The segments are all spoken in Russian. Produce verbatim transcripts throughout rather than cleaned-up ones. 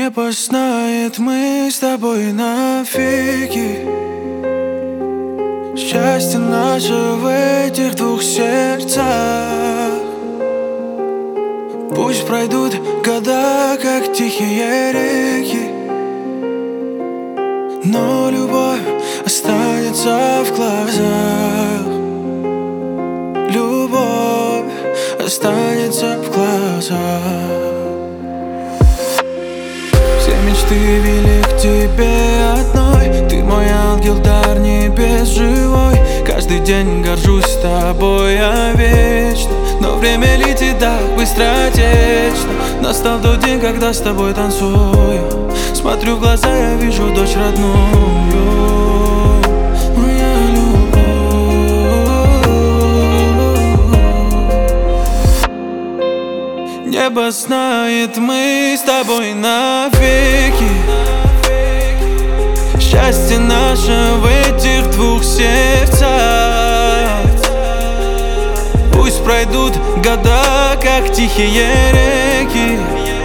Небо знает, мы с тобой навеки. Счастье наше в этих двух сердцах. Пусть пройдут года, как тихие реки, но любовь останется в глазах. Любовь останется в глазах. Все мечты вели к тебе одной. Ты мой ангел, дар небес живой. Каждый день горжусь тобой, я вечно. Но время летит так быстротечно. Настал тот день, когда с тобой танцую. Смотрю в глаза, я вижу дочь родную. Моя любовь. Небо знает, мы с тобой навеки. Счастье наше в этих двух сердцах. Пусть пройдут года, как тихие реки,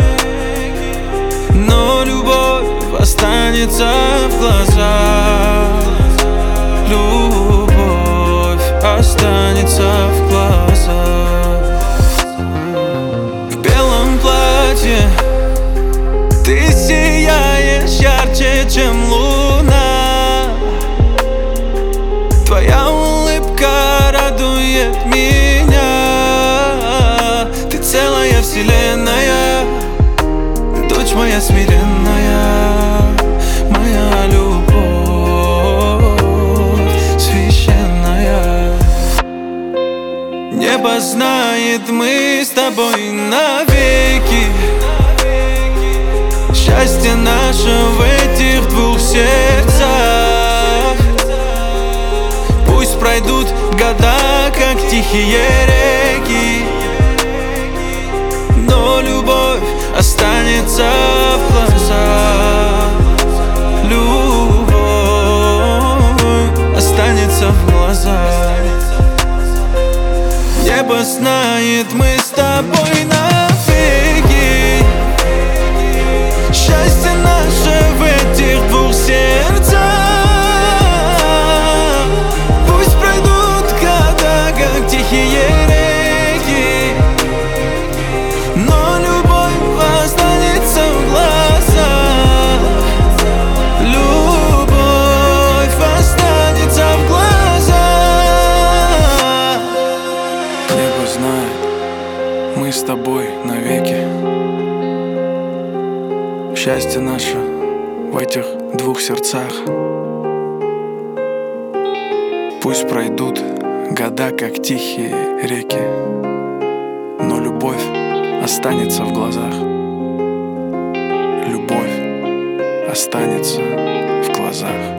но любовь останется в глазах. Любовь останется в глазах. В белом платье ты сияешь ярче, чем луна. Твоя улыбка радует меня. Ты целая вселенная, дочь моя смиренная, моя любовь священная. Небо знает, мы с тобой навеки. Счастье наше в этих двух сердцах. Пусть пройдут года, как тихие реки, но любовь останется в глазах. Любовь останется в глазах. Небо знает, мы с тобой навеки. Счастье наше в этих двух сердцах. Пусть пройдут года, как тихие реки, но любовь останется в глазах. Любовь останется в глазах. Небо знает, мы с тобой навеки. Счастье наше в этих двух сердцах. Пусть пройдут года, как тихие реки, но любовь останется в глазах. Любовь останется в глазах.